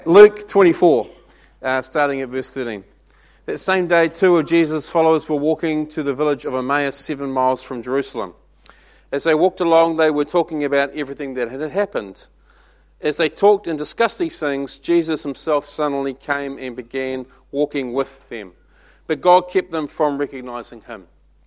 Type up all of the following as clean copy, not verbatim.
Luke 24, starting at verse 13. That same day, two of Jesus' followers were walking to the village of Emmaus, 7 miles from Jerusalem. As they walked along, they were talking about everything that had happened. As they talked and discussed these things, Jesus himself suddenly came and began walking with them. But God kept them from recognizing him.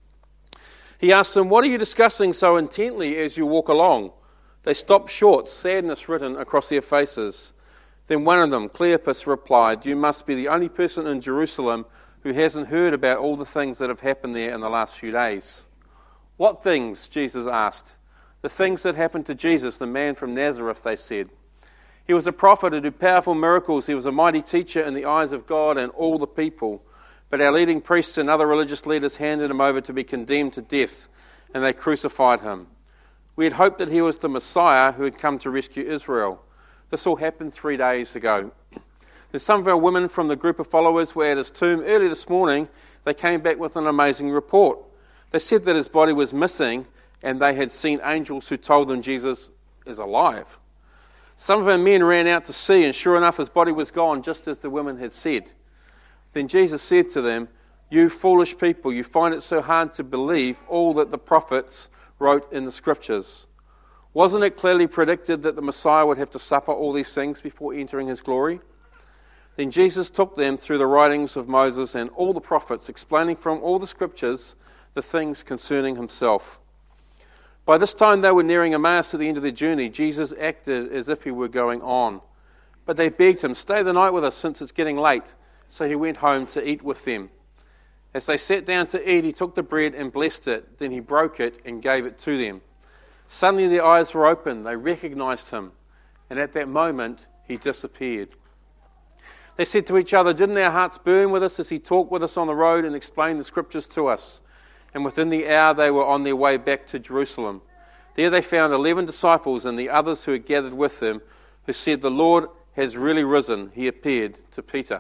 He asked them, "What are you discussing so intently as you walk along?" They stopped short, sadness written across their faces. Then one of them, Cleopas, replied, "You must be the only person in Jerusalem who hasn't heard about all the things that have happened there in the last few days." "What things?" Jesus asked. "The things that happened to Jesus, the man from Nazareth," they said. "He was a prophet who did powerful miracles. He was a mighty teacher in the eyes of God and all the people. But our leading priests and other religious leaders handed him over to be condemned to death, and they crucified him. We had hoped that he was the Messiah who had come to rescue Israel. This all happened 3 days ago. Then some of our women from the group of followers were at his tomb early this morning. They came back with an amazing report. They said that his body was missing, and they had seen angels who told them Jesus is alive. Some of our men ran out to see, and sure enough, his body was gone, just as the women had said. Then Jesus said to them, 'You foolish people, you find it so hard to believe all that the prophets wrote in the scriptures. Wasn't it clearly predicted that the Messiah would have to suffer all these things before entering his glory?' Then Jesus took them through the writings of Moses and all the prophets, explaining from all the scriptures the things concerning himself. By this time they were nearing Emmaus at the end of their journey. Jesus acted as if he were going on. But they begged him, 'Stay the night with us since it's getting late.' So he went home to eat with them. As they sat down to eat, he took the bread and blessed it. Then he broke it and gave it to them. Suddenly their eyes were open. They recognized him. And at that moment, he disappeared. They said to each other, 'Didn't our hearts burn with us as he talked with us on the road and explained the scriptures to us?' And within the hour they were on their way back to Jerusalem. There they found 11 disciples and the others who had gathered with them, who said, 'The Lord has really risen.' He appeared to Peter."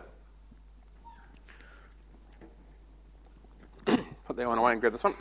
Put that one away and grab this one.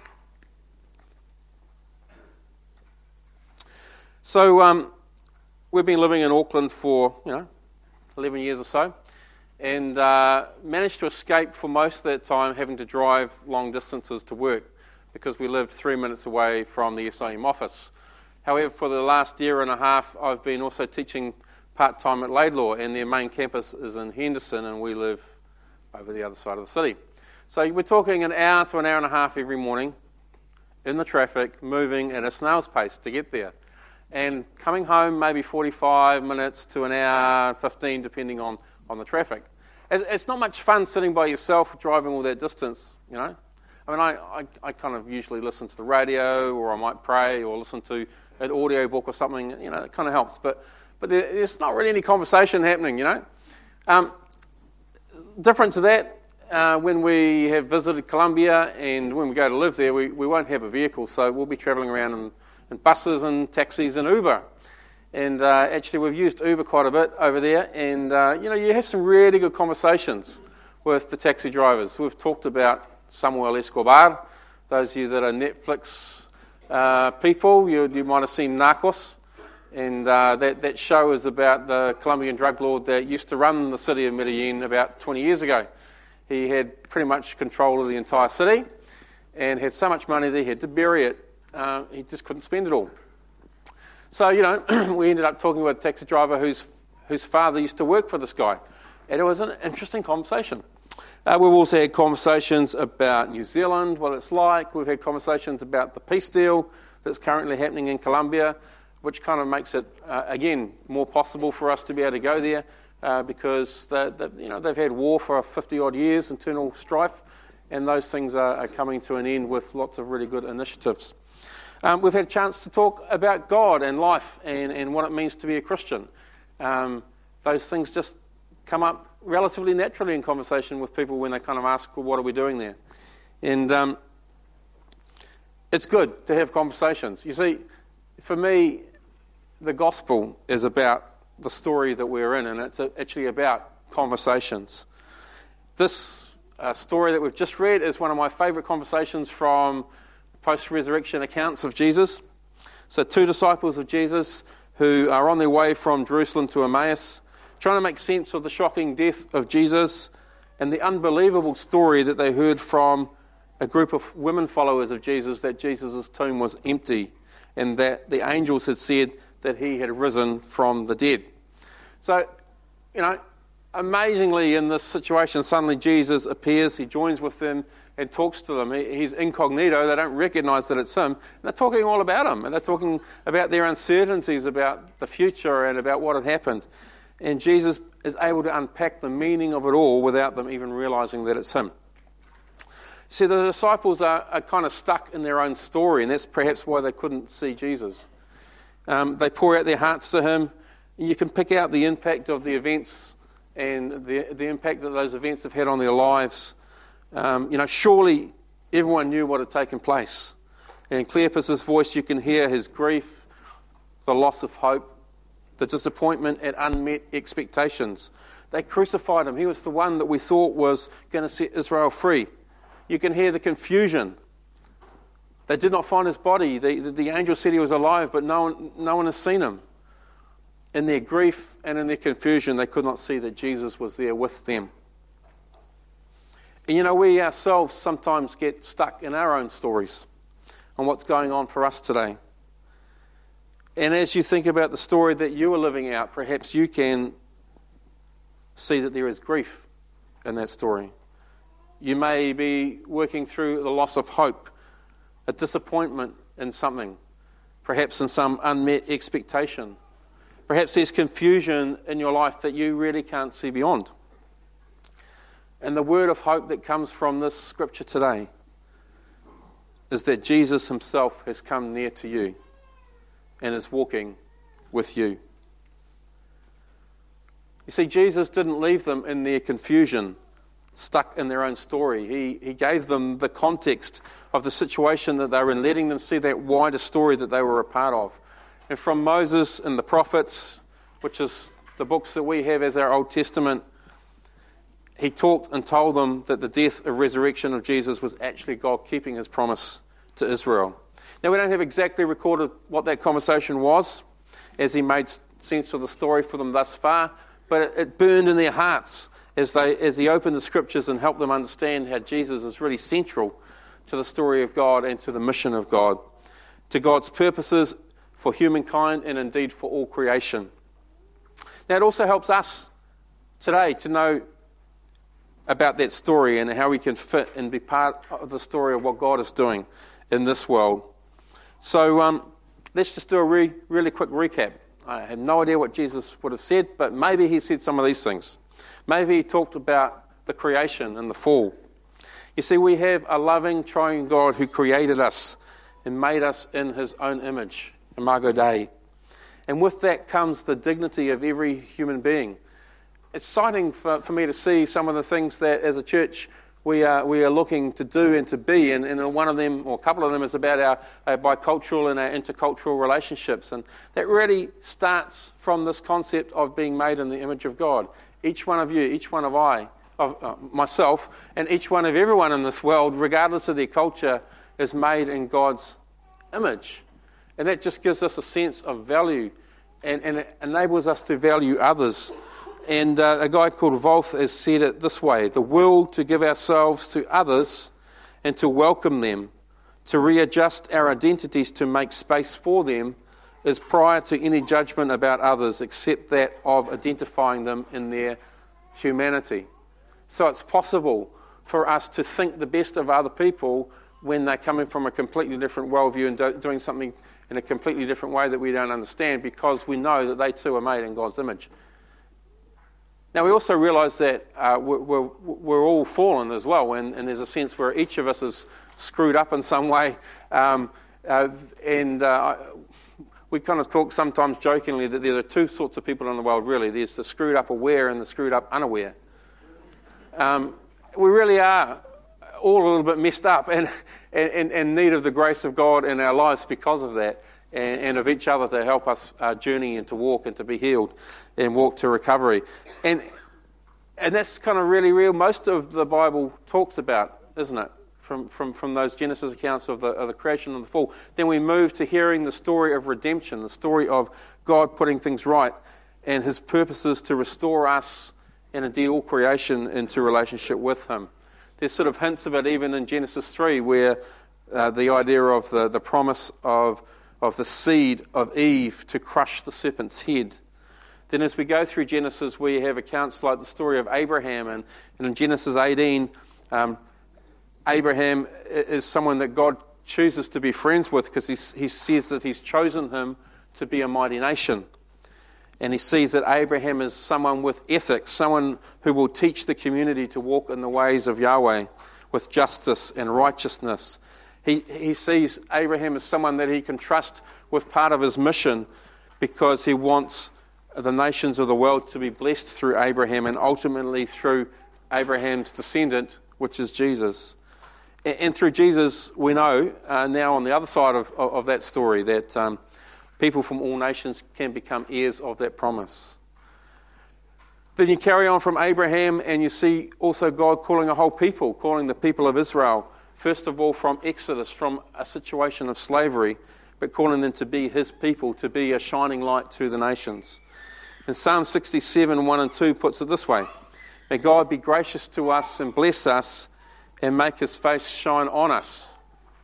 So we've been living in Auckland for 11 years or so, and managed to escape for most of that time having to drive long distances to work because we lived 3 minutes away from the SIM office. However, for the last year and a half, I've been also teaching part-time at Laidlaw, and their main campus is in Henderson, and we live over the other side of the city. So we're talking an hour to an hour and a half every morning in the traffic, moving at a snail's pace to get there. And coming home maybe 45 minutes to an hour, 15, depending on the traffic. It's not much fun sitting by yourself driving all that distance, I mean, I kind of usually listen to the radio, or I might pray, or listen to an audio book or something, it kind of helps. But there's not really any conversation happening, Different to that, when we have visited Colombia and when we go to live there, we won't have a vehicle, so we'll be travelling around in buses and taxis and Uber. And actually we've used Uber quite a bit over there, and you have some really good conversations with the taxi drivers. We've talked about Samuel Escobar. Those of you that are Netflix people, you might have seen Narcos, and that show is about the Colombian drug lord that used to run the city of Medellin about 20 years ago. He had pretty much control of the entire city and had so much money that he had to bury it. He just couldn't spend it all. So, we ended up talking with a taxi driver whose father used to work for this guy. And it was an interesting conversation. We've also had conversations about New Zealand, what it's like. We've had conversations about the peace deal that's currently happening in Colombia, which kind of makes it, again, more possible for us to be able to go there because they've had war for 50-odd years, internal strife, and those things are coming to an end with lots of really good initiatives. We've had a chance to talk about God and life and what it means to be a Christian. Those things just come up relatively naturally in conversation with people when they kind of ask, well, what are we doing there? And it's good to have conversations. You see, for me, the gospel is about the story that we're in, and it's actually about conversations. This story that we've just read is one of my favourite conversations from post-resurrection accounts of Jesus. So 2 disciples of Jesus who are on their way from Jerusalem to Emmaus. trying to make sense of the shocking death of Jesus and the unbelievable story that they heard from a group of women followers of Jesus, that Jesus' tomb was empty and that the angels had said that he had risen from the dead. So, amazingly in this situation, suddenly Jesus appears, he joins with them and talks to them. He's incognito, they don't recognize that it's him. And they're talking all about him, and they're talking about their uncertainties about the future and about what had happened. And Jesus is able to unpack the meaning of it all without them even realizing that it's him. See, the disciples are kind of stuck in their own story, and that's perhaps why they couldn't see Jesus. They pour out their hearts to him, and you can pick out the impact of the events and the impact that those events have had on their lives. Surely everyone knew what had taken place. And in Cleopas' voice, you can hear his grief, the loss of hope, the disappointment at unmet expectations. They crucified him. He was the one that we thought was going to set Israel free. You can hear the confusion. They did not find his body. The angel said he was alive, but no one has seen him. In their grief and in their confusion, they could not see that Jesus was there with them. And we ourselves sometimes get stuck in our own stories on what's going on for us today. And as you think about the story that you are living out, perhaps you can see that there is grief in that story. You may be working through the loss of hope, a disappointment in something, perhaps in some unmet expectation. Perhaps there's confusion in your life that you really can't see beyond. And the word of hope that comes from this scripture today is that Jesus himself has come near to you and is walking with you. You see, Jesus didn't leave them in their confusion, stuck in their own story. He gave them the context of the situation that they were in, letting them see that wider story that they were a part of. And from Moses and the prophets, which is the books that we have as our Old Testament, he talked and told them that the death and resurrection of Jesus was actually God keeping his promise to Israel. Now, we don't have exactly recorded what that conversation was as he made sense of the story for them thus far, but it burned in their hearts as he opened the scriptures and helped them understand how Jesus is really central to the story of God and to the mission of God, to God's purposes for humankind and indeed for all creation. Now, it also helps us today to know about that story and how we can fit and be part of the story of what God is doing in this world. So let's just do a really quick recap. I have no idea what Jesus would have said, but maybe he said some of these things. Maybe he talked about the creation and the fall. You see, we have a loving, triune God who created us and made us in his own image, Imago Dei. And with that comes the dignity of every human being. It's exciting for me to see some of the things that as a church we are looking to do and to be, and one of them, or a couple of them, is about our bicultural and our intercultural relationships. And that really starts from this concept of being made in the image of God. Each one of you, each one of myself, and each one of everyone in this world, regardless of their culture, is made in God's image. And that just gives us a sense of value and it enables us to value others. And a guy called Wolf has said it this way: the will to give ourselves to others and to welcome them, to readjust our identities to make space for them, is prior to any judgment about others except that of identifying them in their humanity. So it's possible for us to think the best of other people when they're coming from a completely different worldview and doing something in a completely different way that we don't understand, because we know that they too are made in God's image. Now, we also realise that we're all fallen as well, and there's a sense where each of us is screwed up in some way. We kind of talk sometimes jokingly that there are two sorts of people in the world, really. There's the screwed up aware and the screwed up unaware. We really are all a little bit messed up and in need of the grace of God in our lives because of that, and of each other to help us journey and to walk and to be healed and walk to recovery. And that's kind of really real. Most of the Bible talks about, isn't it? From those Genesis accounts of the creation and the fall. Then we move to hearing the story of redemption, the story of God putting things right. and his purpose is to restore us and indeed all creation into relationship with him. There's sort of hints of it even in Genesis 3 where the idea of the promise of the seed of Eve to crush the serpent's head. Then as we go through Genesis, we have accounts like the story of Abraham, and in Genesis 18, Abraham is someone that God chooses to be friends with because he says that he's chosen him to be a mighty nation. And he sees that Abraham is someone with ethics, someone who will teach the community to walk in the ways of Yahweh with justice and righteousness. He sees Abraham as someone that he can trust with part of his mission because he wants the nations of the world to be blessed through Abraham and ultimately through Abraham's descendant, which is Jesus. And through Jesus, we know now on the other side of that story that people from all nations can become heirs of that promise. Then you carry on from Abraham and you see also God calling a whole people, calling the people of Israel, first of all from Exodus, from a situation of slavery, but calling them to be his people, to be a shining light to the nations. And Psalm 67, 1 and 2 puts it this way: May God be gracious to us and bless us and make his face shine on us.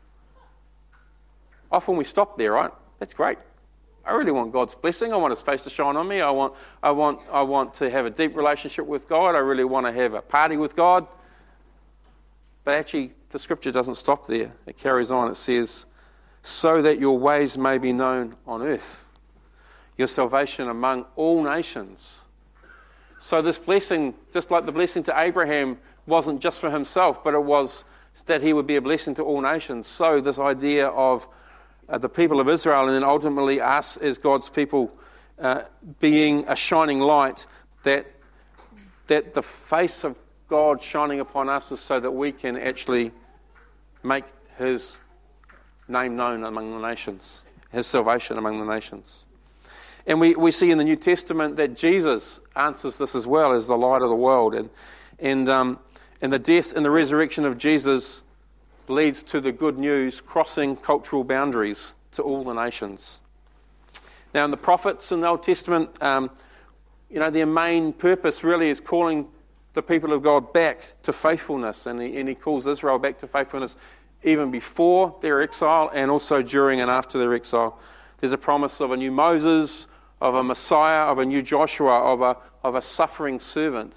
Often we stop there, right? That's great. I really want God's blessing. I want his face to shine on me. I want to have a deep relationship with God. I really want to have a party with God. But actually, the scripture doesn't stop there. It carries on. It says, so that your ways may be known on earth, your salvation among all nations. So this blessing, just like the blessing to Abraham, wasn't just for himself, but it was that he would be a blessing to all nations. So this idea of the people of Israel and then ultimately us as God's people being a shining light, that the face of God shining upon us is so that we can actually make his name known among the nations, his salvation among the nations. And we see in the New Testament that Jesus answers this as well as the light of the world. And the death and the resurrection of Jesus leads to the good news crossing cultural boundaries to all the nations. Now, in the prophets in the Old Testament, their main purpose really is calling the people of God back to faithfulness, and he calls Israel back to faithfulness even before their exile and also during and after their exile. There's a promise of a new Moses, of a Messiah, of a new Joshua, of a suffering servant.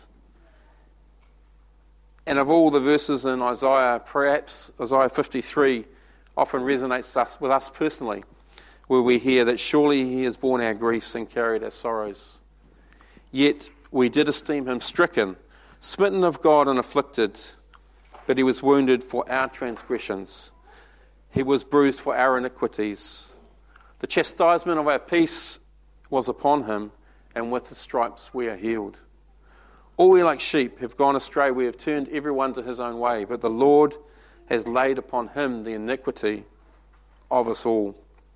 And of all the verses in Isaiah, perhaps Isaiah 53 often resonates with us personally, where we hear that surely he has borne our griefs and carried our sorrows. Yet we did esteem him stricken, smitten of God and afflicted, but he was wounded for our transgressions. He was bruised for our iniquities. The chastisement of our peace was upon him, and with his stripes we are healed. All we like sheep have gone astray. We have turned everyone to his own way, but the Lord has laid upon him the iniquity of us all.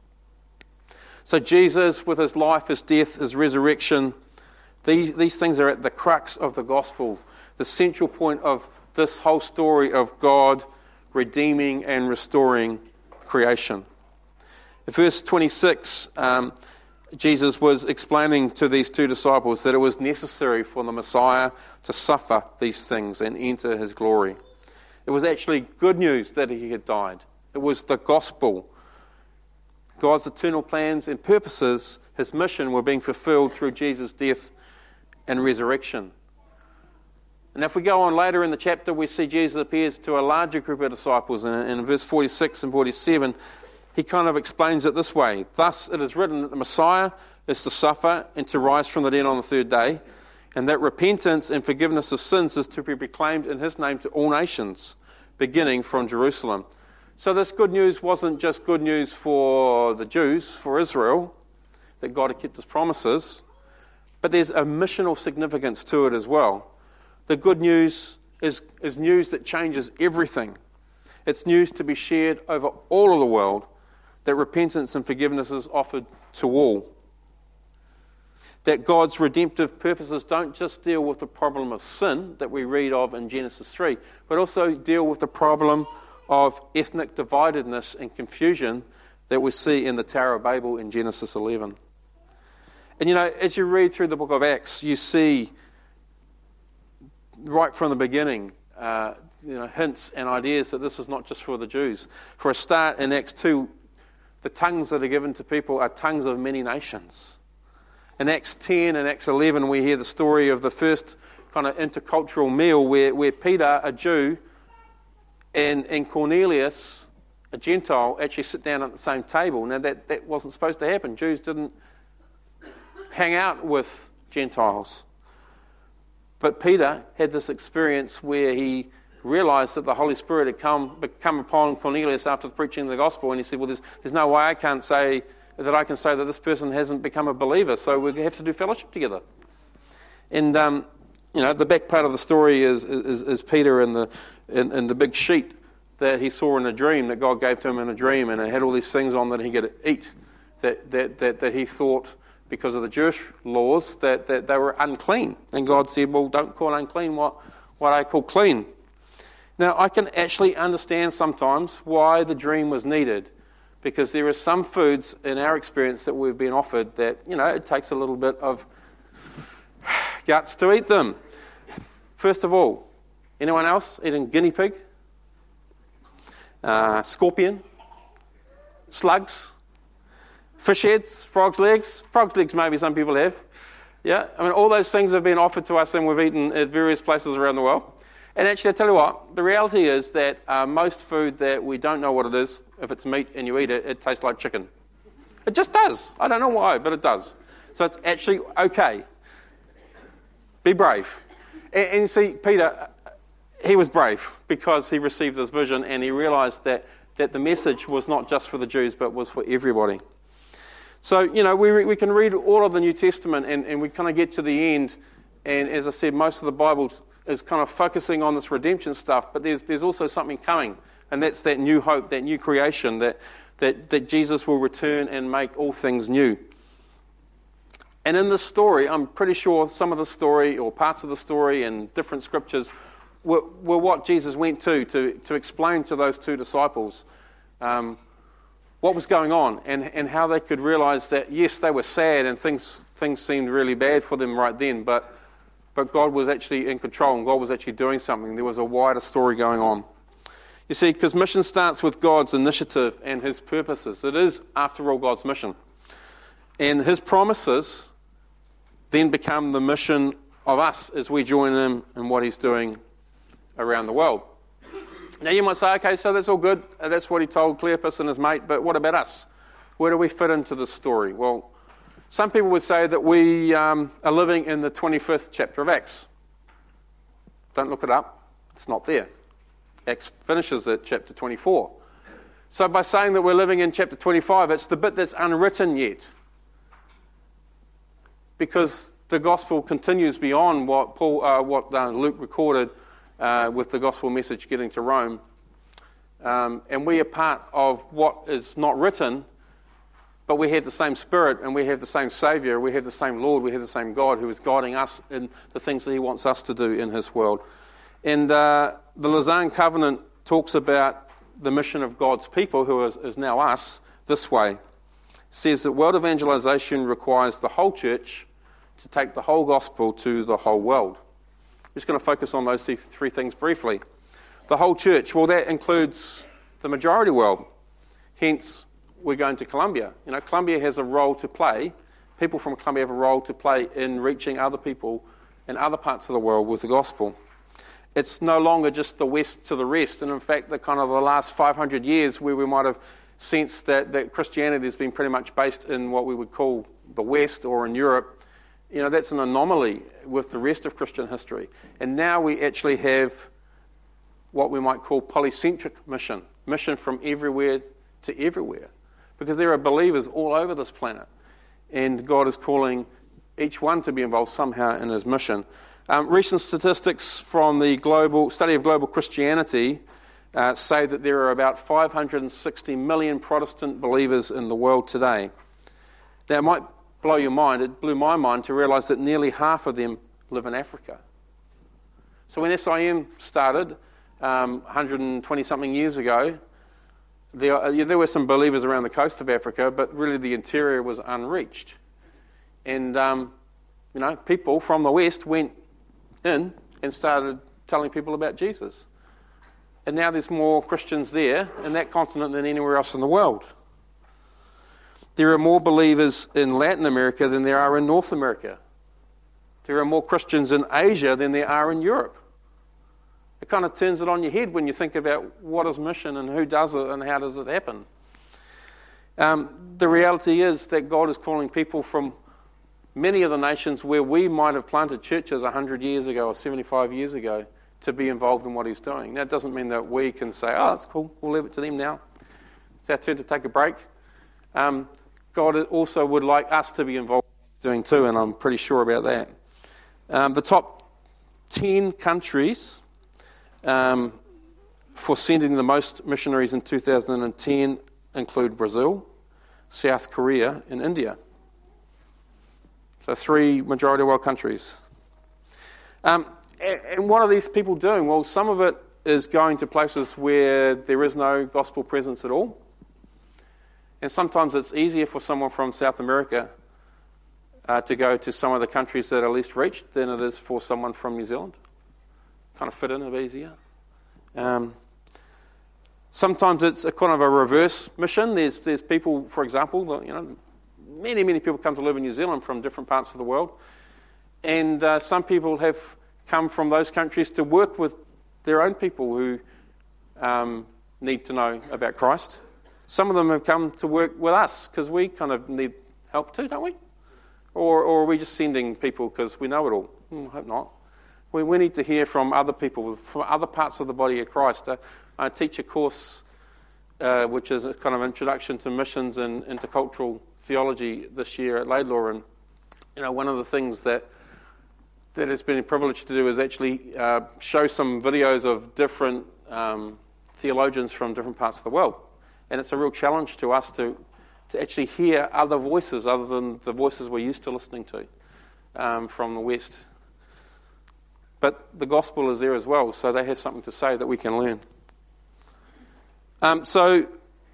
So Jesus, with his life, his death, his resurrection, these things are at the crux of the gospel, the central point of this whole story of God redeeming and restoring creation. In verse 26, Jesus was explaining to these two disciples that it was necessary for the Messiah to suffer these things and enter his glory. It was actually good news that he had died. It was the gospel. God's eternal plans and purposes, his mission, were being fulfilled through Jesus' death and resurrection. And if we go on later in the chapter, we see Jesus appears to a larger group of disciples. And in verse 46 and 47, he kind of explains it this way. Thus it is written that the Messiah is to suffer and to rise from the dead on the third day, and that repentance and forgiveness of sins is to be proclaimed in his name to all nations, beginning from Jerusalem. So this good news wasn't just good news for the Jews, for Israel, that God had kept his promises, but there's a missional significance to it as well. The good news is news that changes everything. It's news to be shared over all of the world, that repentance and forgiveness is offered to all. That God's redemptive purposes don't just deal with the problem of sin that we read of in Genesis 3, but also deal with the problem of ethnic dividedness and confusion that we see in the Tower of Babel in Genesis 11. And as you read through the book of Acts, you see right from the beginning, hints and ideas that this is not just for the Jews. For a start, in Acts 2, the tongues that are given to people are tongues of many nations. In Acts 10 and Acts 11, we hear the story of the first kind of intercultural meal where Peter, a Jew, and Cornelius, a Gentile, actually sit down at the same table. Now, that wasn't supposed to happen. Jews didn't hang out with Gentiles. But Peter had this experience where he realised that the Holy Spirit had come upon Cornelius after the preaching of the gospel, and he said, well, there's no way I can say that this person hasn't become a believer, so we have to do fellowship together. And the back part of the story is Peter and the big sheet that he saw in a dream, that God gave to him in a dream, and it had all these things on that he could eat that he thought, because of the Jewish laws, that they were unclean. And God said, well, don't call unclean what I call clean. Now, I can actually understand sometimes why the dream was needed, because there are some foods in our experience that we've been offered that, it takes a little bit of guts to eat them. First of all, anyone else eating guinea pig? Scorpion? Slugs? Fish heads? Frog's legs? Frog's legs maybe some people have. Yeah, all those things have been offered to us and we've eaten at various places around the world. And actually, I tell you what, the reality is that most food that we don't know what it is, if it's meat and you eat it, it tastes like chicken. It just does. I don't know why, but it does. So it's actually okay. Be brave. And you see, Peter, he was brave because he received this vision and he realised that the message was not just for the Jews, but was for everybody. So, we can read all of the New Testament and we kind of get to the end, and as I said, most of the Bible is kind of focusing on this redemption stuff, but there's also something coming, and that's that new hope, that new creation, that Jesus will return and make all things new. And in this story, I'm pretty sure some of the story, or parts of the story and different scriptures, were what Jesus went to explain to those two disciples what was going on and how they could realise that, yes, they were sad and things seemed really bad for them right then, but God was actually in control and God was actually doing something. There was a wider story going on. You see, because mission starts with God's initiative and his purposes. It is, after all, God's mission. And his promises then become the mission of us as we join him in what he's doing around the world. Now you might say, okay, so that's all good. That's what he told Cleopas and his mate, but what about us? Where do we fit into this story? Well, some people would say that we are living in the 25th chapter of Acts. Don't look it up. It's not there. Acts finishes at chapter 24. So by saying that we're living in chapter 25, it's the bit that's unwritten yet. Because the gospel continues beyond what Luke recorded with the gospel message getting to Rome. And we are part of what is not written, but we have the same Spirit and we have the same Saviour, we have the same Lord, we have the same God who is guiding us in the things that he wants us to do in his world. And the Lausanne Covenant talks about the mission of God's people, who is now us, this way. It says that world evangelization requires the whole church to take the whole gospel to the whole world. I'm just going to focus on those three things briefly. The whole church, well, that includes the majority world. Hence, we're going to Colombia. Colombia has a role to play. People from Colombia have a role to play in reaching other people in other parts of the world with the gospel. It's no longer just the West to the rest. And in fact, the last 500 years where we might have sensed that Christianity has been pretty much based in what we would call the West or in Europe, that's an anomaly with the rest of Christian history. And now we actually have what we might call polycentric mission from everywhere to everywhere. Because there are believers all over this planet. And God is calling each one to be involved somehow in his mission. Recent statistics from the study of global Christianity say that there are about 560 million Protestant believers in the world today. Now, it might blow your mind. It blew my mind to realise that nearly half of them live in Africa. So when SIM started 120-something years ago, there were some believers around the coast of Africa, but really the interior was unreached. And, people from the West went in and started telling people about Jesus. And now there's more Christians there in that continent than anywhere else in the world. There are more believers in Latin America than there are in North America. There are more Christians in Asia than there are in Europe. It kind of turns it on your head when you think about what is mission and who does it and how does it happen. The reality is that God is calling people from many of the nations where we might have planted churches 100 years ago or 75 years ago to be involved in what he's doing. That doesn't mean that we can say, oh, it's cool, we'll leave it to them now. It's our turn to take a break. God also would like us to be involved in what he's doing too, and I'm pretty sure about that. The top 10 countries for sending the most missionaries in 2010 include Brazil, South Korea, and India. So 3 majority world countries. And what are these people doing? Well, some of it is going to places where there is no gospel presence at all. And sometimes it's easier for someone from South America to go to some of the countries that are least reached than it is for someone from New Zealand. Kind of fit in a bit easier. Sometimes it's a kind of a reverse mission. There's people, for example, many people come to live in New Zealand from different parts of the world. And some people have come from those countries to work with their own people who need to know about Christ. Some of them have come to work with us because we kind of need help too, don't we? Or are we just sending people because we know it all? I hope not. We need to hear from other people, from other parts of the body of Christ. I teach a course which is a kind of introduction to missions and intercultural theology this year at Laidlaw. And one of the things that has been a privilege to do is actually show some videos of different theologians from different parts of the world. And it's a real challenge to us to actually hear other voices other than the voices we're used to listening to from the West. But the gospel is there as well, so they have something to say that we can learn. So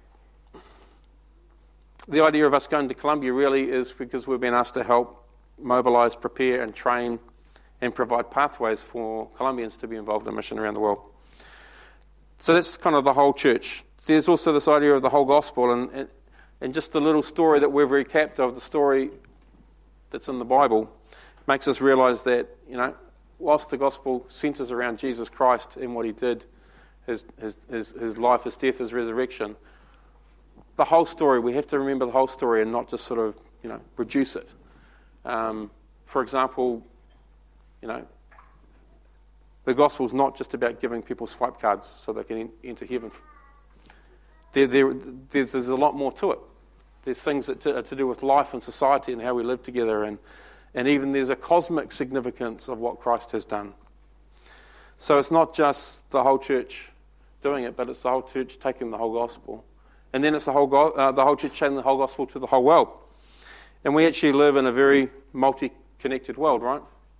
the idea of us going to Colombia really is because we've been asked to help mobilise, prepare and train and provide pathways for Colombians to be involved in mission around the world. So that's kind of the whole church. There's also this idea of the whole gospel, and just a little story that we've recapped of the story that's in the Bible makes us realise that, whilst the gospel centres around Jesus Christ and what he did, his life, his death, his resurrection, the whole story, we have to remember the whole story and not just sort of, reduce it. For example, the gospel is not just about giving people swipe cards so they can enter heaven. There's a lot more to it. There's things that are to do with life and society and how we live together, and even there's a cosmic significance of what Christ has done. So it's not just the whole church doing it, but it's the whole church taking the whole gospel. And then it's the whole church taking the whole gospel to the whole world. And we actually live in a very multi-connected world, right?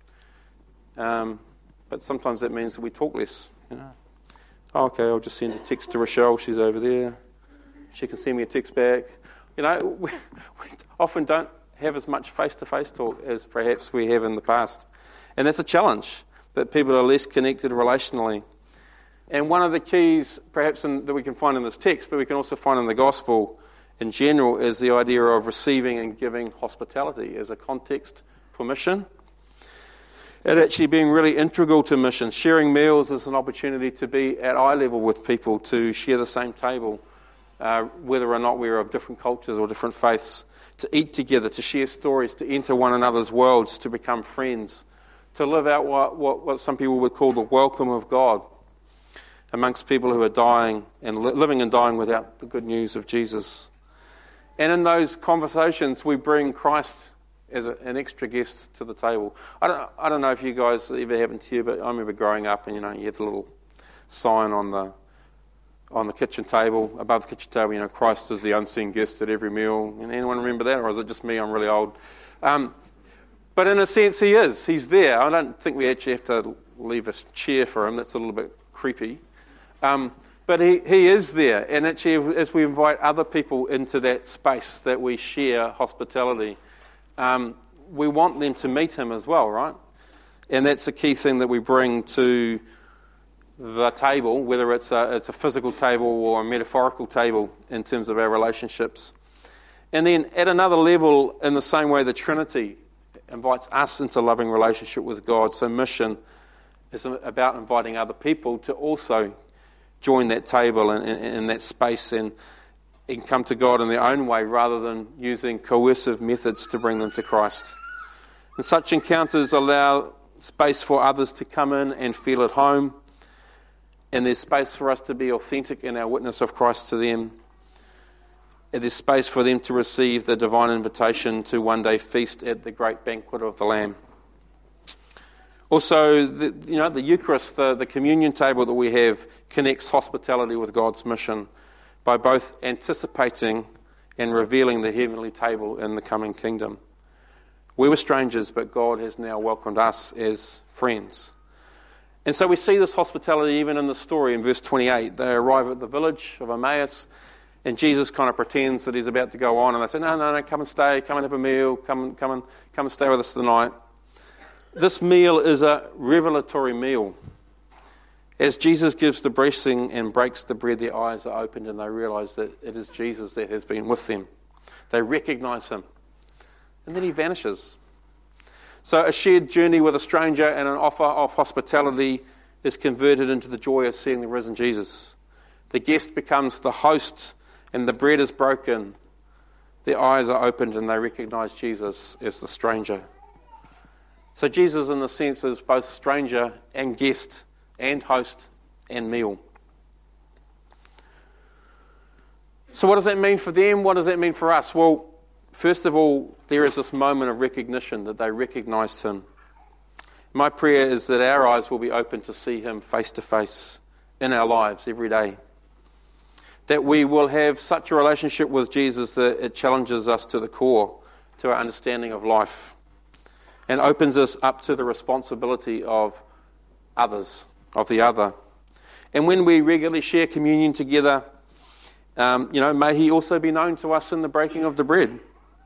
But sometimes that means that we talk less. Okay, I'll just send a text to Rochelle, she's over there. She can send me a text back. We often don't have as much face-to-face talk as perhaps we have in the past. And that's a challenge, that people are less connected relationally. And one of the keys, perhaps, that we can find in this text, but we can also find in the gospel in general, is the idea of receiving and giving hospitality as a context for mission. It actually being really integral to mission. Sharing meals is an opportunity to be at eye level with people, to share the same table, whether or not we're of different cultures or different faiths, to eat together, to share stories, to enter one another's worlds, to become friends, to live out what some people would call the welcome of God amongst people who are dying and living and dying without the good news of Jesus. And in those conversations, we bring Christ as an extra guest to the table. I don't know if you guys ever happened to you, but I remember growing up and, you had the little sign on the kitchen table, above the kitchen table, Christ is the unseen guest at every meal. And anyone remember that, or is it just me? I'm really old. But in a sense, he is. He's there. I don't think we actually have to leave a chair for him. That's a little bit creepy. But he is there. And actually, as we invite other people into that space that we share hospitality, we want them to meet him as well, right? And that's the key thing that we bring to the table, whether it's a physical table or a metaphorical table in terms of our relationships. And then at another level, in the same way the Trinity invites us into loving relationship with God, so mission is about inviting other people to also join that table and that space and come to God in their own way rather than using coercive methods to bring them to Christ. And such encounters allow space for others to come in and feel at home, and there's space for us to be authentic in our witness of Christ to them. And there's space for them to receive the divine invitation to one day feast at the great banquet of the Lamb. Also, the Eucharist, the communion table that we have, connects hospitality with God's mission by both anticipating and revealing the heavenly table in the coming kingdom. We were strangers, but God has now welcomed us as friends. And so we see this hospitality even in the story in verse 28. They arrive at the village of Emmaus, and Jesus kind of pretends that he's about to go on, and they say, no, come and stay, come and have a meal, come and stay with us the night. This meal is a revelatory meal. As Jesus gives the blessing and breaks the bread, their eyes are opened and they realize that it is Jesus that has been with them. They recognize him. And then he vanishes. So a shared journey with a stranger and an offer of hospitality is converted into the joy of seeing the risen Jesus. The guest becomes the host and the bread is broken. Their eyes are opened and they recognize Jesus as the stranger. So Jesus, in a sense, is both stranger and guest and host and meal. So what does that mean for them? What does that mean for us? Well, first of all, there is this moment of recognition that they recognized him. My prayer is that our eyes will be open to see him face to face in our lives every day. That we will have such a relationship with Jesus that it challenges us to the core, to our understanding of life, and opens us up to the responsibility of others, of the other. And when we regularly share communion together, may he also be known to us in the breaking of the bread.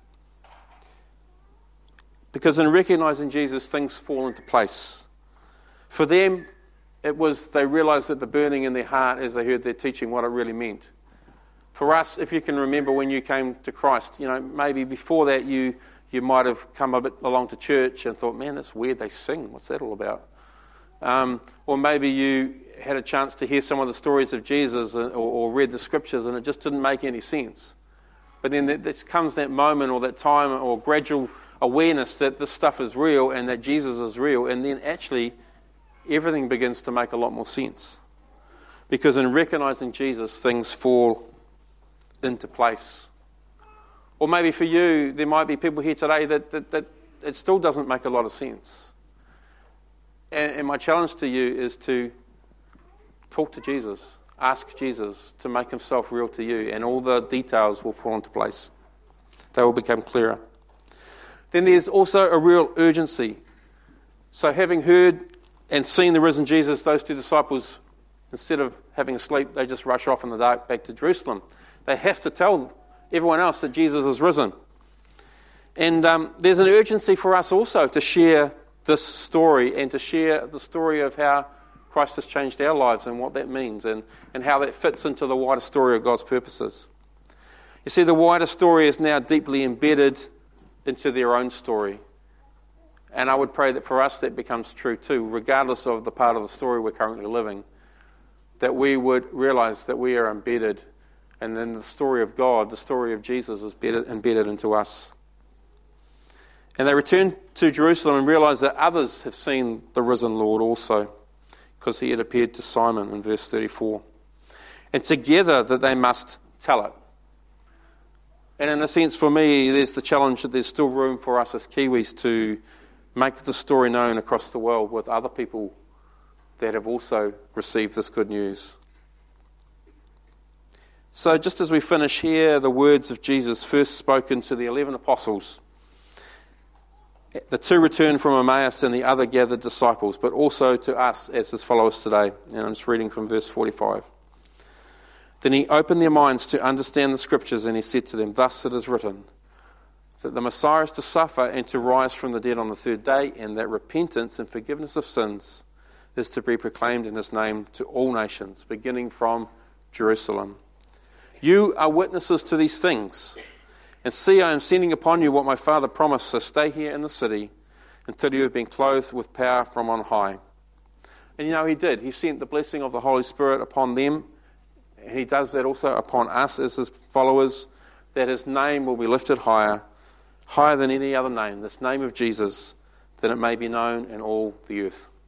Because in recognizing Jesus, things fall into place. For them, they realized that the burning in their heart as they heard their teaching, what it really meant. For us, if you can remember when you came to Christ, maybe before that you might have come a bit along to church and thought, man, that's weird, they sing, what's that all about? Or maybe you had a chance to hear some of the stories of Jesus or read the scriptures and it just didn't make any sense. But then there comes that moment or that time or gradual awareness that this stuff is real and that Jesus is real, and then actually everything begins to make a lot more sense. Because in recognizing Jesus, things fall into place. Or maybe for you, there might be people here today that it still doesn't make a lot of sense. And my challenge to you is to talk to Jesus. Ask Jesus to make himself real to you, and all the details will fall into place. They will become clearer. Then there's also a real urgency. So having heard and seen the risen Jesus, those two disciples, instead of having a sleep, they just rush off in the dark back to Jerusalem. They have to tell everyone else that Jesus is risen. And there's an urgency for us also to share this story and to share the story of how Christ has changed our lives and what that means and how that fits into the wider story of God's purposes. You see, the wider story is now deeply embedded into their own story. And I would pray that for us that becomes true too, regardless of the part of the story we're currently living, that we would realize that we are embedded, and then the story of God, the story of Jesus is embedded into us. And they return to Jerusalem and realize that others have seen the risen Lord also, because he had appeared to Simon in verse 34. And together that they must tell it. And in a sense, for me, there's the challenge that there's still room for us as Kiwis to make the story known across the world with other people that have also received this good news. So just as we finish here, the words of Jesus first spoken to the 11 apostles. The two returned from Emmaus and the other gathered disciples, but also to us as his followers today. And I'm just reading from verse 45. Then he opened their minds to understand the scriptures, and he said to them, "Thus it is written, that the Messiah is to suffer and to rise from the dead on the third day, and that repentance and forgiveness of sins is to be proclaimed in his name to all nations, beginning from Jerusalem. You are witnesses to these things. And see, I am sending upon you what my Father promised, so stay here in the city until you have been clothed with power from on high. And he did. He sent the blessing of the Holy Spirit upon them, and he does that also upon us as his followers, that his name will be lifted higher than any other name, this name of Jesus, that it may be known in all the earth.